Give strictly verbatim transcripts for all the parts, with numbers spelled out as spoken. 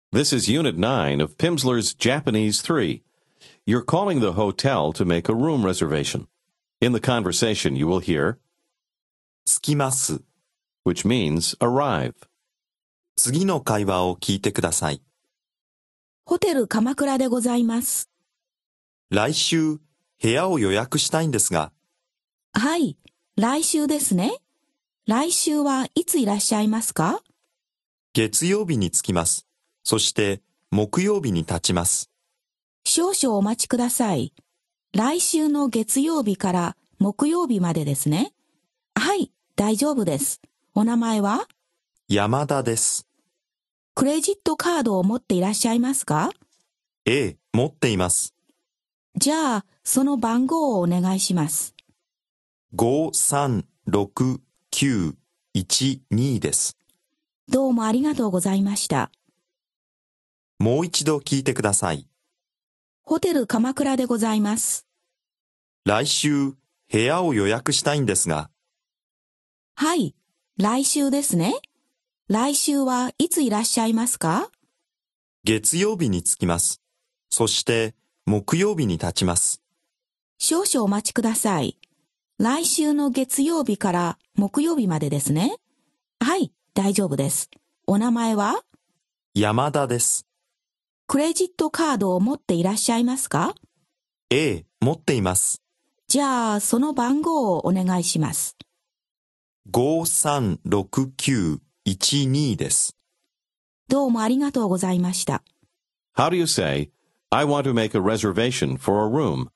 This is Unit nine of Pimsleur's Japanese three. You're calling the hotel to make a room reservation. In the conversation, you will hear 着きます。 which means arrive. 次の会話を聞いてください。 ホテル鎌倉でございます。 来週、部屋を予約したいんですが、 はい、来週ですね。来週はいついらっしゃいますか？ 月曜日に着きます。そして木曜日に立ちます。 少々お待ちください。来週の月曜日から木曜日までですね。はい、大丈夫です。お名前は？ 山田です。 クレジットカードを持っていらっしゃいますか？ ええ、持っています。 じゃあ、その番号をお願いします。 ごさんろくきゅういちにです。 どうもありがとうございました。 もう一度聞いてください。 ホテル鎌倉でございます。 来週、部屋を予約したいんですが、 はい、来週ですね。来週はいついらっしゃいますか？ 月曜日に着きます。そして木曜日に立ちます。 少々お待ちください。来週の月曜日から木曜日までですね。はい、大丈夫です。お名前は？ 山田です。 クレジットカードを持っていらっしゃいますか？ ええ、持っています。 じゃあ、その番号をお願いします。 ごさんろくきゅういちにです。 どうもありがとうございました。 How do you say, I want to make a reservation for a room?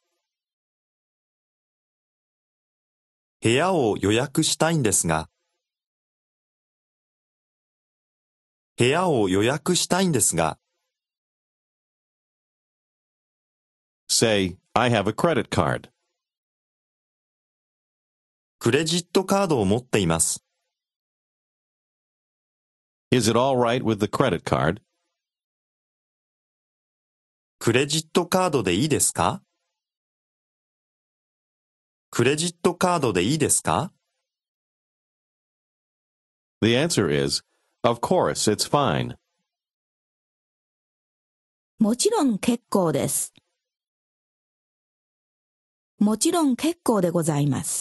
部屋を予約したいんですが、部屋を予約したいんですが、 Say, I have a credit card. クレジットカードを持っています。 Is it all right with the credit card? クレジットカードでいいですか？クレジットカードでいいですか？ The answer is, of course, it's fine. もちろん結構です。もちろん結構でございます。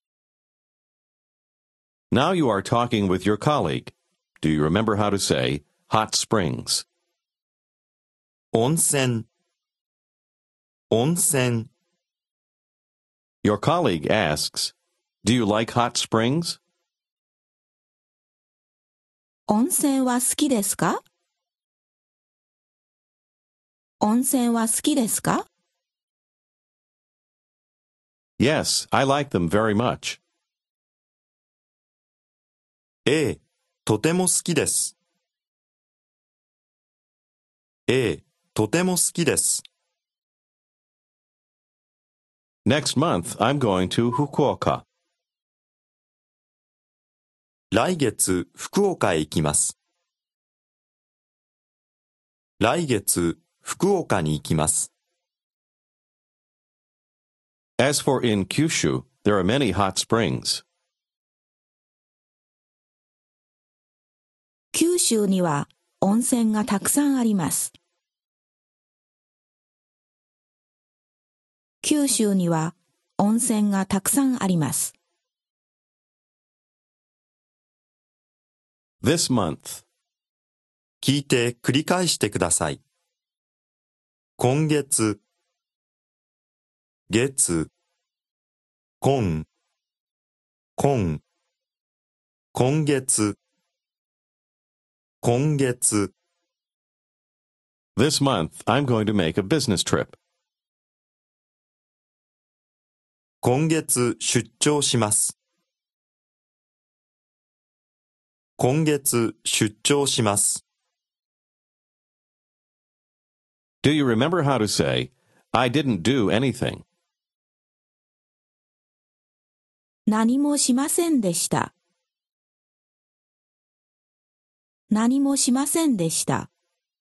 Now you are talking with your colleague. Do you remember how to say hot springs? 温泉、温泉、 Your colleague asks, Do you like hot springs? 温泉は好きですか？温泉は好きですか？ Yes, I like them very much. ええ、とても好きです。ええ、とても好きです。 Next month, I'm going to Fukuoka. 来月、福岡へ行きます。来月、福岡に行きます。 As for in Kyushu, there are many hot springs. 九州には温泉がたくさんあります。九州には温泉がたくさんあります。 This month, 聞いて繰り返してください。今月、月、今、今、今月、今月、 this month, I'm going to make a business trip. 今月出張します。今月出張します。 Do you remember how to say, I didn't do anything? 何もしませんでした。何もしませんでした。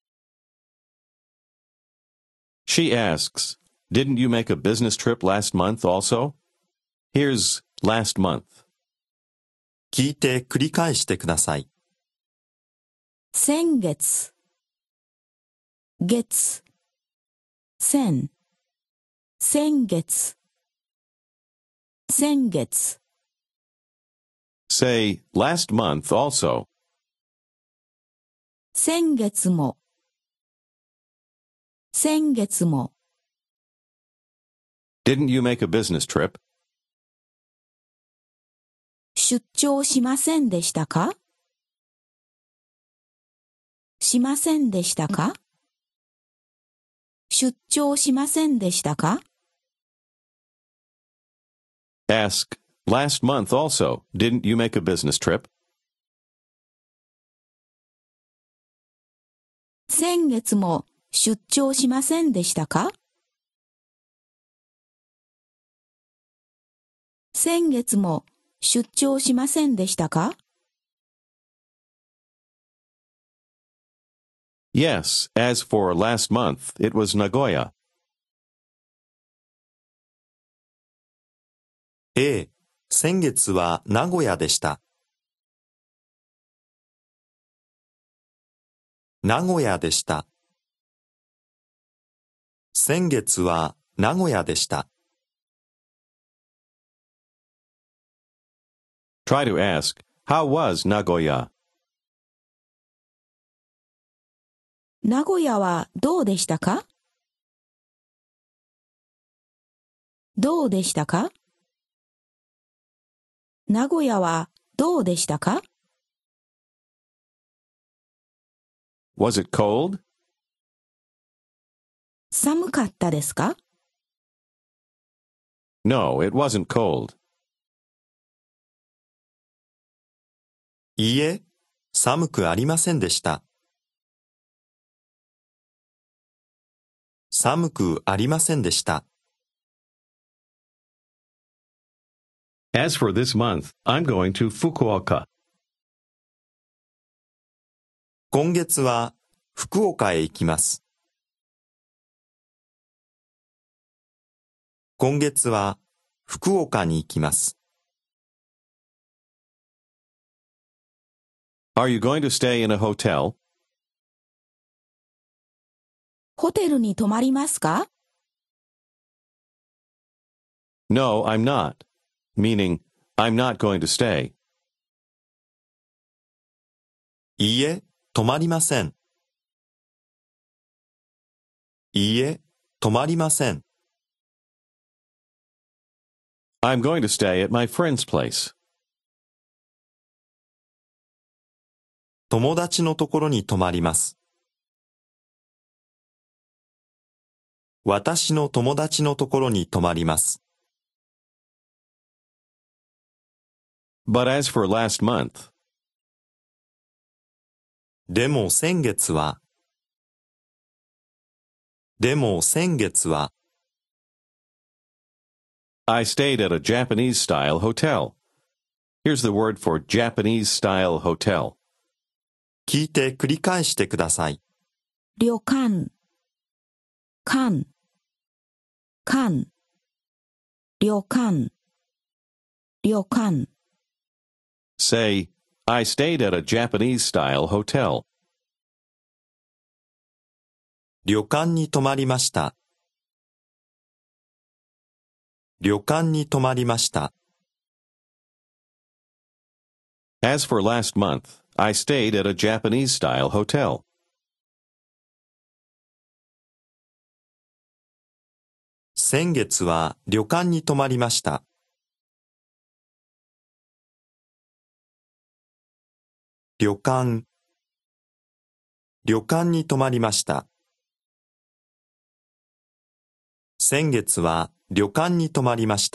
She asks, Didn't you make a business trip last month also? Here's last month. 聞いて繰り返してください。 先月月、先、先月、先月。 Say, last month also. 先月も、先月も。 Didn't you make a business trip? 出張しませんでしたか？しませんでしたか？出張しませんでしたか？ Ask, last month also, didn't you make a business trip? 先月も出張しませんでしたか？先月も出張しませんでしたか？ Yes, as for last month, it was Nagoya. ええ、先月は名古屋でした。名古屋でした。先月は名古屋でした。 Try to ask, how was Nagoya? 名古屋はどうでしたか？どうでしたか？名古屋はどうでしたか？ Was it cold? 寒かったですか？ No, it wasn't cold. いいえ、寒くありませんでした。寒くありませんでした。 As for this month, I'm going to Fukuoka. 今月は福岡へ行きます。今月は福岡に行きます。 Are you going to stay in a hotel? ホテルに泊まりますか？ No, I'm not. Meaning, I'm not going to stay. いいえ、泊まりません。いいえ、泊まりません。 I'm going to stay at my friend's place. 友達のところに泊まります。私の友達のところに泊まります。 But as for last month, でも先月は、でも先月は、 I stayed at a Japanese-style hotel. Here's the word for Japanese-style hotel. 聞いて繰り返してください。 旅館、館、館、旅館、旅館。 Say, I stayed at a Japanese-style hotel. 旅館に泊まりました。旅館に泊まりました。 As for last month, I stayed at a Japanese-style hotel. 先月は旅館に泊まりました。旅館、旅館に泊まりました。先月は旅館に泊まりました。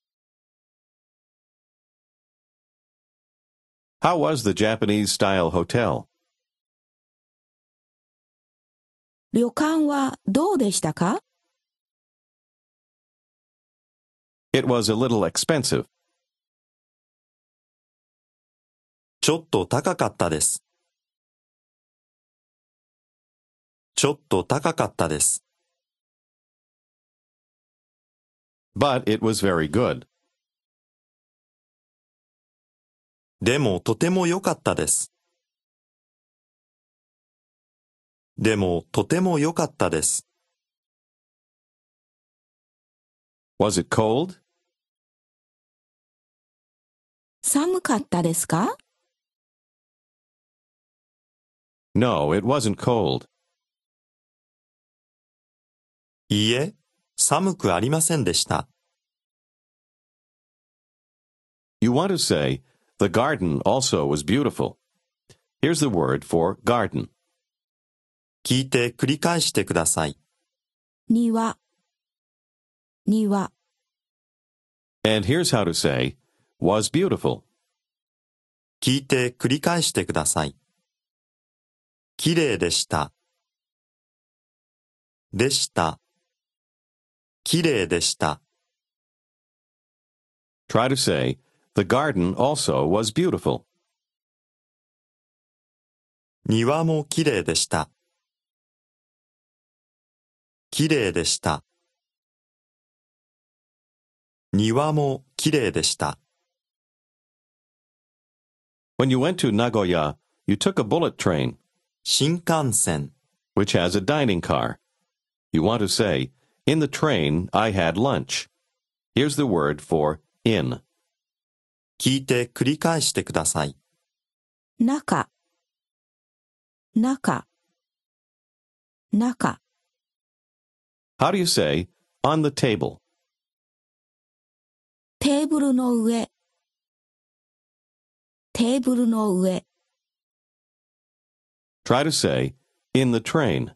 How was the Japanese-style hotel? 旅館はどうでしたか？ It was a little expensive. ちょっと高かったです。ちょっと高かったです。 But it was very good. でもとても良かったです。 でもとても良かったです。 Was it cold? 寒かったですか？ No, it wasn't cold. いいえ、寒くありませんでした。 You want to say, the garden also was beautiful. Here's the word for garden. 聞いて繰り返してください。 庭、庭、 And here's how to say, was beautiful. 聞いて繰り返してください。きれいでした。でした。きれいでした。 Try to say, the garden also was beautiful. 庭もきれいでした。きれいでした。庭もきれいでした。 When you went to Nagoya, you took a bullet train, 新幹線、 which has a dining car. You want to say, in the train, I had lunch. Here's the word for in. 聞いて繰り返してください。 中、中、中、 How do you say, on the table? テーブルの上、テーブルの上、 Try to say, in the train.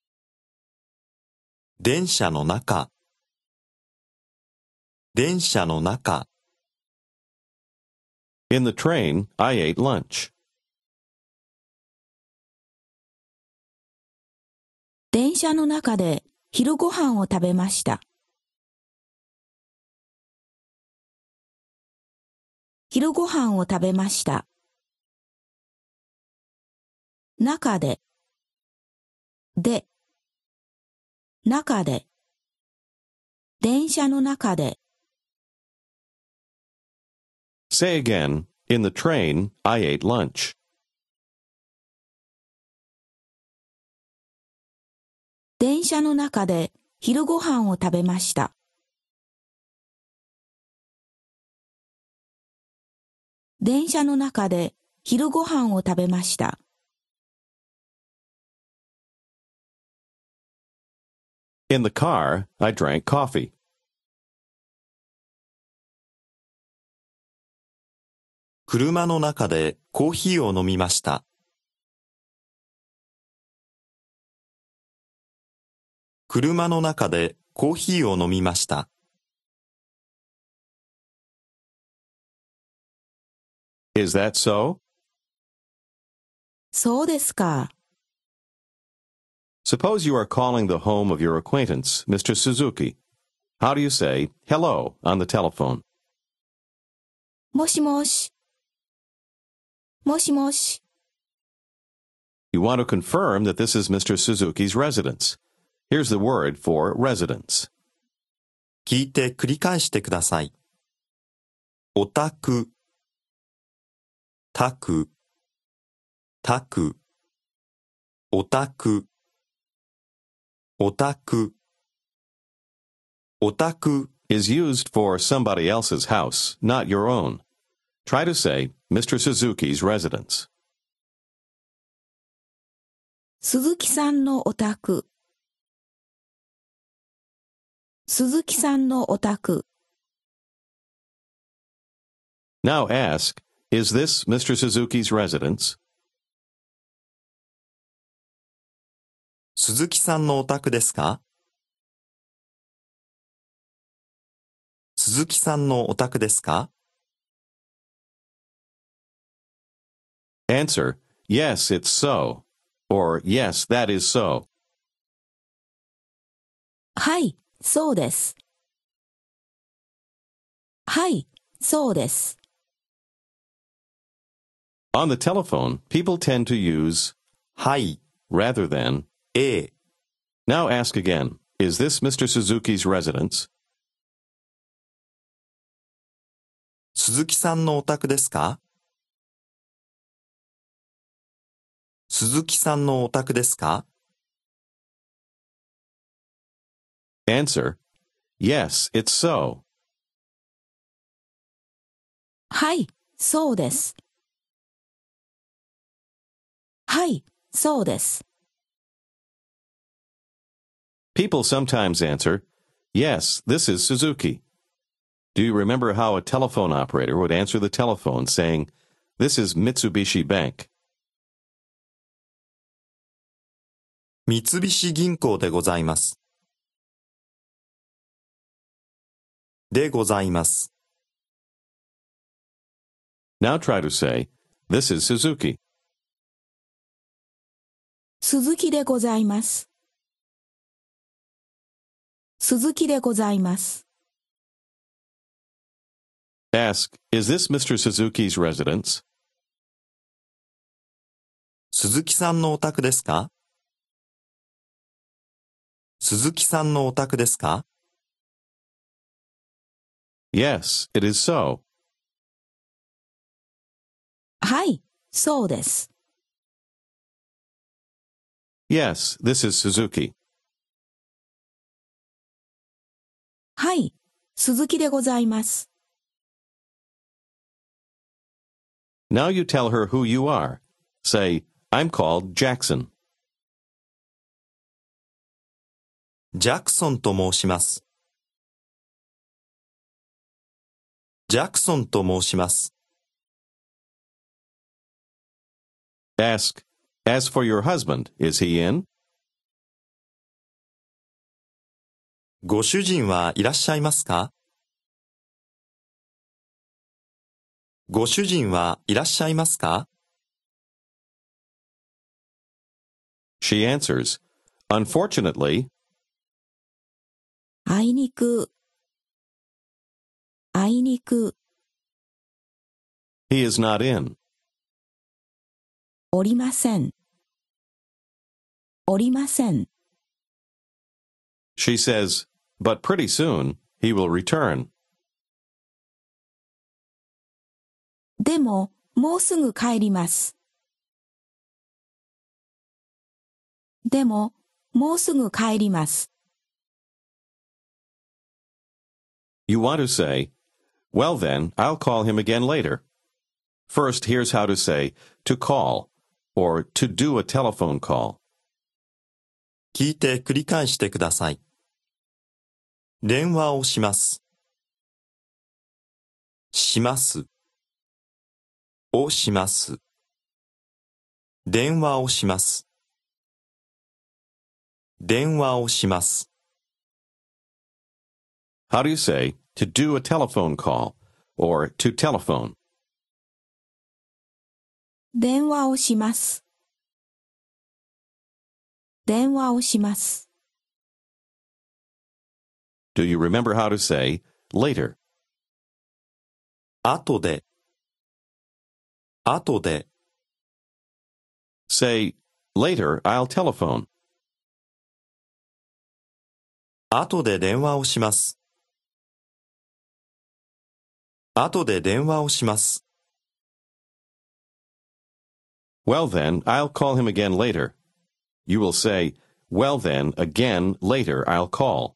電車の中、電車の中、 In the train, I ate lunch. 電車の中で昼ご飯を食べました。昼ご飯を食べました。中で、で、中で、電車の中で。 Say again, in the train, I ate lunch. 電車の中で昼ご飯を食べました。電車の中で昼ご飯を食べました。 In the car, I drank coffee. 車の中でコーヒーを飲みました。車の中でコーヒーを飲みました。 Is that so? そうですか。 Suppose you are calling the home of your acquaintance, Mister Suzuki. How do you say, hello, on the telephone? もしもし。もしもし。 You want to confirm that this is Mister Suzuki's residence. Here's the word for residence. 聞いて繰り返してください。お宅、たく、たく、お宅、お宅、お宅 is used for somebody else's house, not your own. Try to say, Mister Suzuki's residence. 鈴木さんのお宅。鈴木さんのお宅。 Now ask, is this Mister Suzuki's residence? 鈴木さんのお宅ですか？鈴木さんのお宅ですか？ Answer, yes, it's so. Or, yes, that is so. はい、そうです。はい、そうです。 On the telephone, people tend to use はい、 rather than. ええ。 Now ask again, is this Mister Suzuki's residence? 鈴木さんのお宅ですか？鈴木さんのお宅ですか？ Answer, Yes, it's so. はい、そうです。はい、そうです。 People sometimes answer, Yes, this is Suzuki. Do you remember how a telephone operator would answer the telephone saying, This is Mitsubishi Bank? 三菱銀行でございます。でございます。 Now try to say, This is Suzuki. 鈴木でございます。鈴木でございます。 Ask, Is this Mister Suzuki's residence? 鈴木さんのお宅ですか？鈴木さんのお宅ですか？ Yes, it is so. はい、そうです。 Yes, this is Suzuki. はい、鈴木でございます。 Now you tell her who you are. Say, I'm called Jackson. ジャクソンと申します。ジャクソンと申します。 Ask, As for your husband, is he in? ご主人はいらっしゃいますか？ご主人はいらっしゃいますか？ She answers, Unfortunately, あいにく、あいにく、 he is not in. おりません。おりません。 She says, But pretty soon, he will return. でも、もうすぐ帰ります。でも、もうすぐ帰ります。 You want to say, Well then, I'll call him again later. First, here's how to say, to call, or to do a telephone call. 聞いて繰り返してください。電話をします。します。をします。電話をします。電話をします。 How do you say, to do a telephone call, or to telephone? 電話をします。電話をします。 Do you remember how to say, later? 後で。後で。 Say, later, I'll telephone. 後で電話をします。後で電話をします。 Well then, I'll call him again later. You will say, Well then, again, later, I'll call.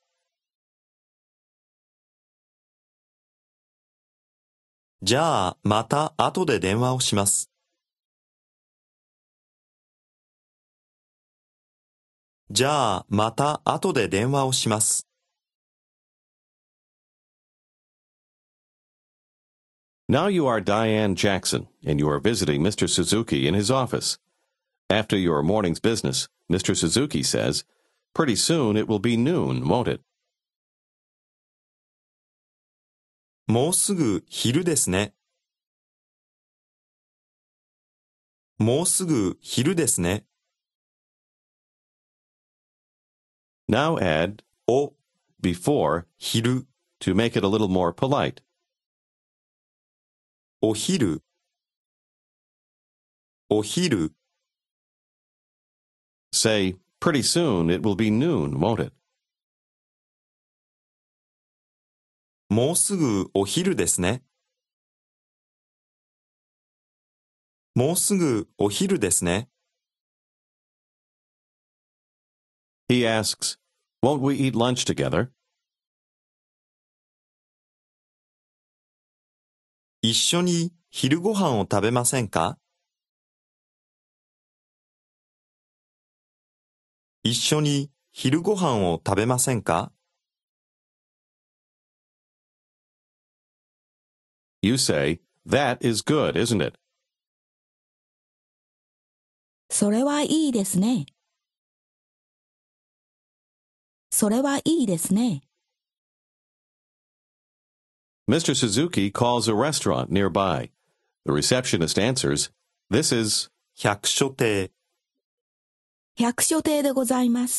じゃあ、また後で電話をします。じゃあ、また後で電話をします。 Now you are Diane Jackson, and you are visiting Mister Suzuki in his office. After your morning's business, Mister Suzuki says, Pretty soon it will be noon, won't it? もうすぐ昼ですね。もうすぐ昼ですね。 Now add お、 before 昼、 to make it a little more polite. お昼、お昼。 Say, Pretty soon it will be noon, won't it? もうすぐお昼ですね。もうすぐお昼ですね。 He asks, Won't we eat lunch together? 一緒に昼ご飯を食べませんか？一緒に昼ご飯を食べませんか？ You say, that is good, isn't it? それはいいですね。それはいいですね。 Mister Suzuki calls a restaurant nearby. The receptionist answers, This is... 百所亭。 百所亭でございます。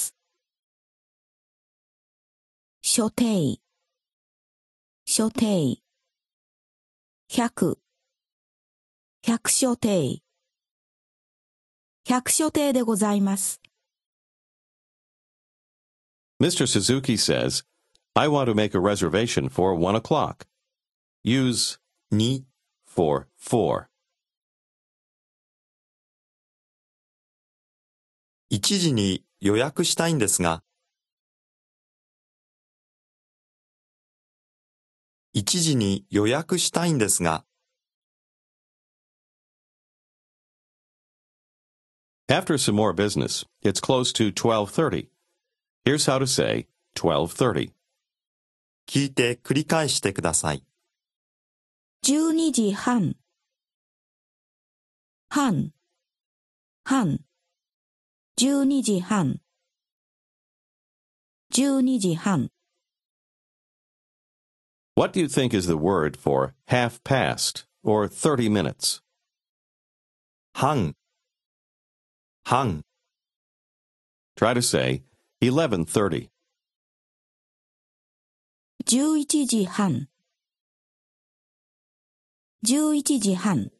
所亭、所亭、百、百所亭、百所亭でございます。 Mister Suzuki says, I want to make a reservation for one o'clock. Use に、 for four. 一時に予約したいんですが、一時に予約したいんですが、 After some more business, it's close to twelve thirty. Here's how to say twelve thirty. 聞いて繰り返してください。 じゅうにじはん、半、半、じゅうにじはん、じゅうにじはん。 What do you think is the word for half past or thirty minutes? 半、半、 Try to say eleven thirty. じゅういちじはん、じゅういちじはん。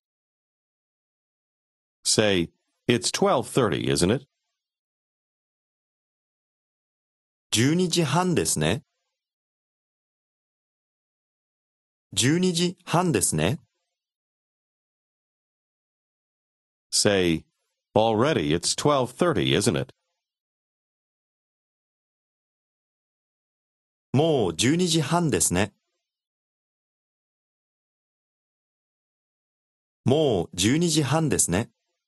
Say, it's twelve thirty, isn't it? じゅうにじはんですね。じゅうにじはんですね。 Say, already it's twelve thirty, isn't it? もうじゅうにじはんですね。もうじゅうにじはんですね。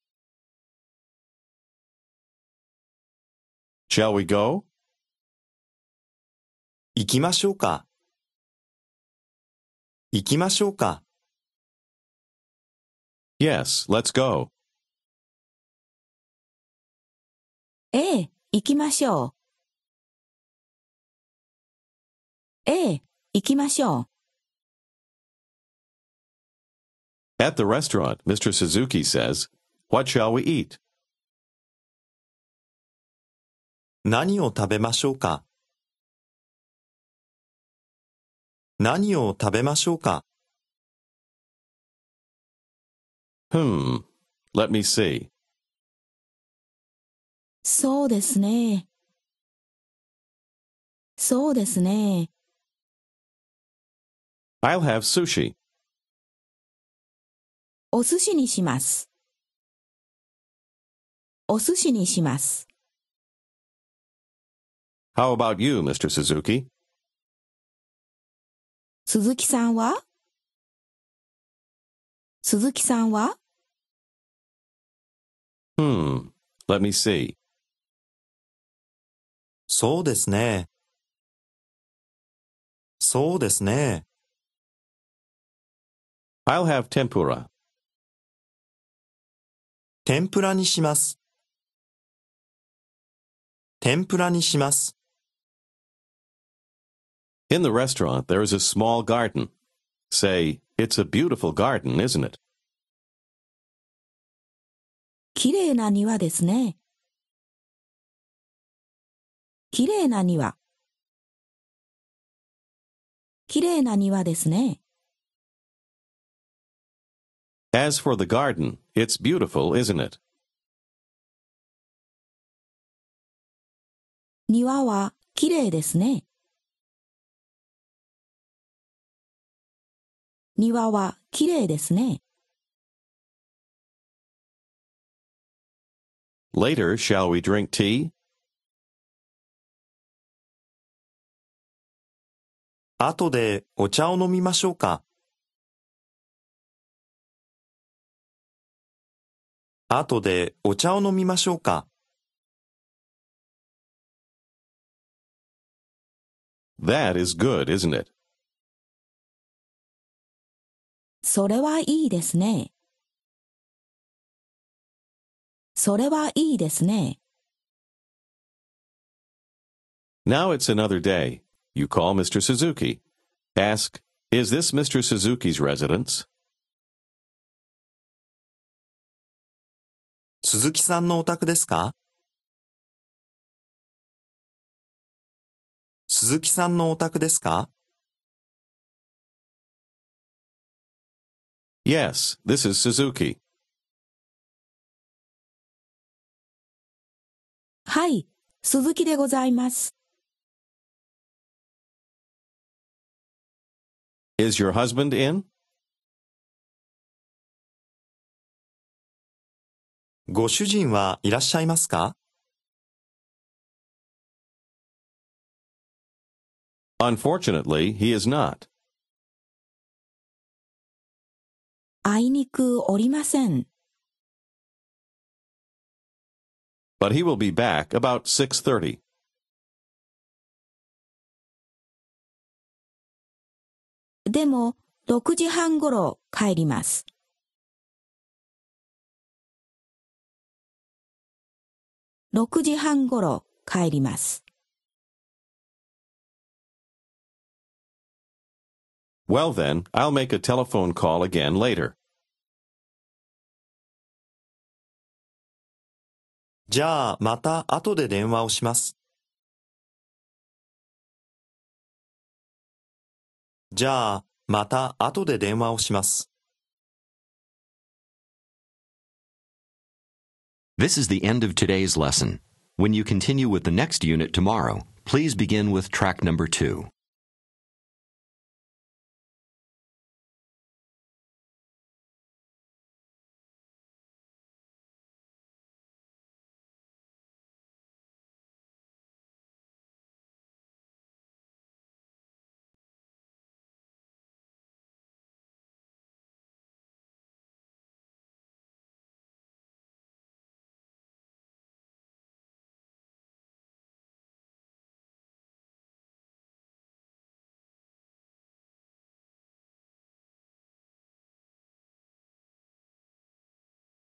Shall we go? 行きましょうか。行きましょうか。 Yes, let's go. ええ、行きましょう。ええ、行きましょう。 At the restaurant, Mister Suzuki says, What shall we eat? 何を食べましょうか。何を食べましょうか。 Hmm, let me see. そうですね。そうですね。 I'll have sushi. お寿司にします。お寿司にします。 How about you, Mister Suzuki? 鈴木さんは鈴木さんは Hmm, let me see. そうですね。そうですね。 I'll have tempura. 天ぷらにします。天ぷらにします。 In the restaurant, there is a small garden. Say, it's a beautiful garden, isn't it? きれいな庭ですね。きれいな庭。きれいな庭ですね。 As for the garden, it's beautiful, isn't it? 庭はきれいですね。庭はきれいですね。 Later, shall we drink tea? 後でお茶を飲みましょうか。後でお茶を飲みましょうか。 That is good, isn't it? それはいいですね。それはいいですね。 Now it's another day. You call Mister Suzuki. Ask, is this Mister Suzuki's residence? 鈴木さんのお宅ですか？鈴木さんのお宅ですか？ Yes, this is Suzuki. はい、鈴木でございます。 Is your husband in? ご主人はいらっしゃいますか？ Unfortunately, he is not. あいにくおりません。 But he will be back about six thirty. でも、ろくじはんごろ帰ります。ろくじはんごろ帰ります。 Well then, I'll make a telephone call again later. じゃあまた後で電話をします。じゃあまた後で電話をします。 This is the end of today's lesson. When you continue with the next unit tomorrow, please begin with track number two.